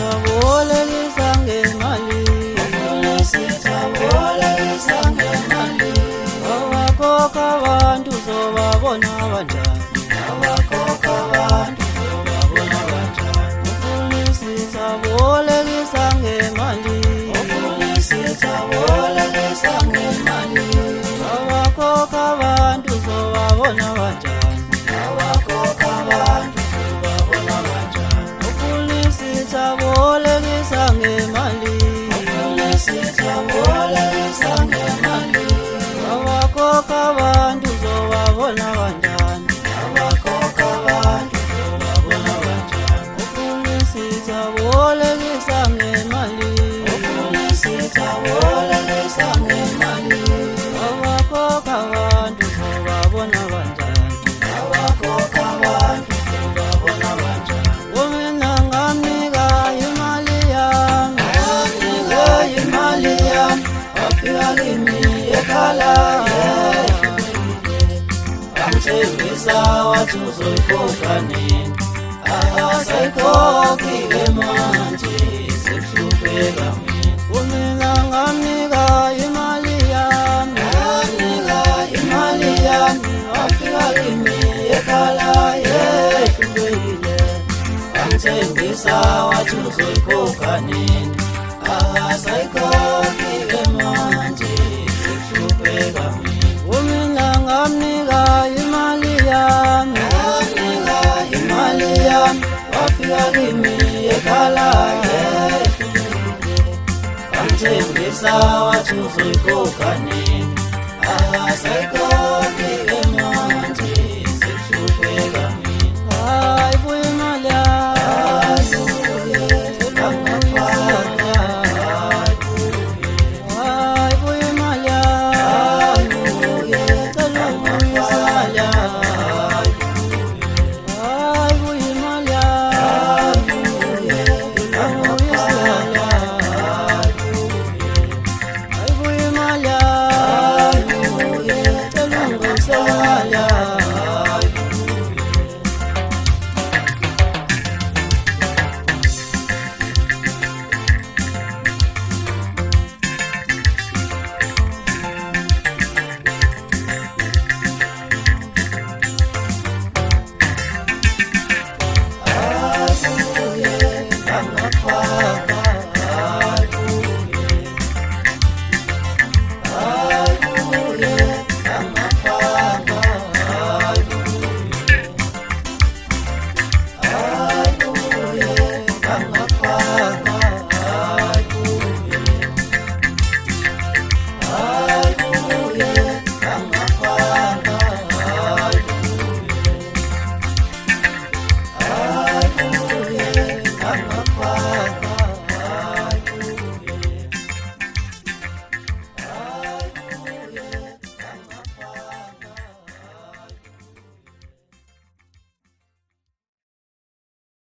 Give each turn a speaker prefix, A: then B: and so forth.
A: bolekisa ngemali,
B: bolekisa ngemali.
A: abakhokha abantu uzobabona kanjani,
B: Abakhokha abantu uzobabona kanjani.
A: ufunisisa bolekisa ngemali,
B: bolekisa ngemali.
A: abakhokha abantu uzobabona kanjani,
B: Abakhokha abantu uzobabona kanjani.
A: ufunisisa bolekisa ngemali,
B: bolekisa ngemali.
A: abakhokha abantu uzobabona kanjani,
B: Abakhokha abantu uzobabona kanjani.
A: ufunisisa bolekisa ngemali,
B: bolekisa ngemali.
A: abakhokha abantu uzobabona kanjani,
B: Abakhokha abantu uzobabona kanjani.
A: umina ngamnika imali yami,
B: Ngamnika imali yami, wafika kimi ekhala, wangitshengisa wathi uzoyikhokha nini. Akasayikhokhi-ke manje, sekuhlupheka mina.
A: umina ngamnika imali yami,
B: Ngamnika imali yami, wafika kimi ekhala, yehlulekile. Wangitshengisa wathi uzoyikhokha nini. Akasayikhokhi-ke manje, sekuhlupheka mina.
A: umina ngamnika imali yami,
B: Ngamnika imali yami, wafika kimi ekhala, yehlulekile. Wangitshengisa wathi uzoyikhokha nini. Akasayikhokhi